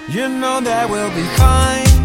You know that we'll be fine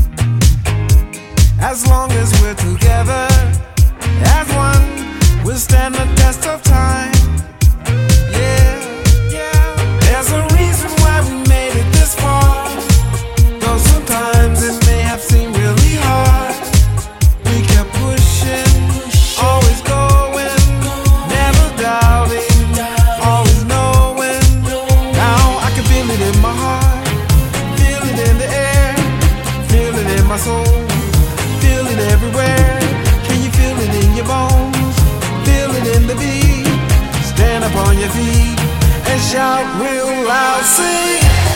as long as we're together. As one, we'll stand the test of time. Yeah, yeah. There's a reason why we made it this far. Though sometimes it may have seemed really hard. We kept pushing, always going, never doubting, always knowing. Now I can feel it in my heart, feel it in the air, feel it in my soul, feel it everywhere. Can you feel it in your bones? Feel it in the beat. Stand up on your feet and shout real loud, sing.